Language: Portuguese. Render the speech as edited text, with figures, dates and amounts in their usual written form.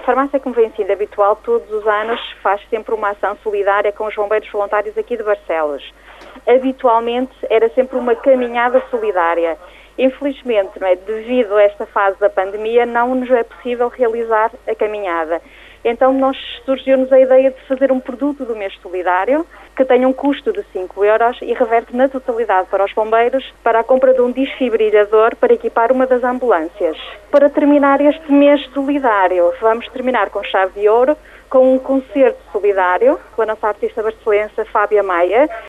farmácia, como vem sendo habitual, todos os anos faz sempre uma ação solidária com os bombeiros voluntários aqui de Barcelos. Habitualmente era sempre uma caminhada solidária. Infelizmente, devido a esta fase da pandemia, não nos é possível realizar a caminhada. Então surgiu-nos a ideia de fazer um produto do mês solidário que tenha um custo de 5 euros e reverte na totalidade para os bombeiros para a compra de um desfibrilador para equipar uma das ambulâncias. Para terminar este mês solidário, vamos terminar com chave de ouro, com um concerto solidário com a nossa artista barcelense Fábia Maia,